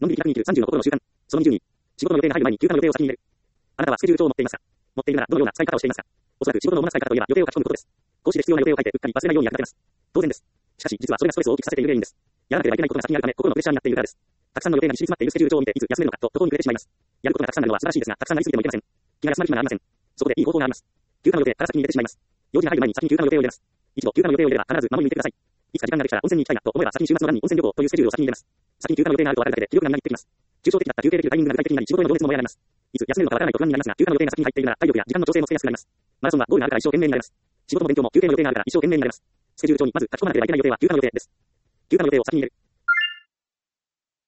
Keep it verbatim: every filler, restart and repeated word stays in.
のんびりひゃくにじゅう、さんじゅうの心の習慣。そのにじゅうに。仕事の予定が入る前に休暇の予定を先に入れる。あなたはスケジュール帳を持っていますか？持っているならどのような使い方をしていますか？おそらく仕事の主な使い方といえば予定を書き込むことです。こうして必要な予定を書いてうっかり忘れないように役立てます。当然です。しかし実はそれがストレスを大きくさせている原因です。やらなければいけないことが先にあるため心のプレッシャーになっているからです。たくさんの予定がぎっしり詰まっているスケジュール帳を見ていつ休めるのかと途方に暮れてしまいます。やることがたくさんあるのは素晴らしいですが、たくさんなりすぎてもいけません。気が休まる暇がありません。そこでいい方法があります。休暇の予定から先に入れてしまいます。用事が入る前に先に休暇の予定を入れます。一度休暇の予定を入れれば必ず守りに行ってください。いつか時間ができたら温泉に行きたいなと思えば先に週末の欄に温泉旅行というスケジュールを先に入れます。先に休暇の予定があると分かるだけで気力がみなぎってきます。抽象的だった休憩できるタイミングが具体的になり仕事への情熱も燃え上がります。いつ休めるのかわからないと不安になりますが、休暇の予定が先に入っているなら体力や時間の調整もしやすくなります。マラソンはゴールがあるから一生懸命になります。仕事も勉強も休憩の予定があるから一生懸命になります。スケジュール帳にまず書き込まなければいけない予定は休暇の予定です。休暇の予定を先に入れる。